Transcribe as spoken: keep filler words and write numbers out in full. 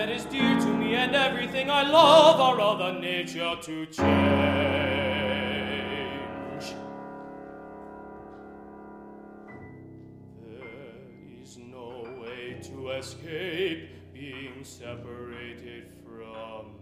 that is dear to me and everything I love are of the nature to change. There is no way to escape being separated from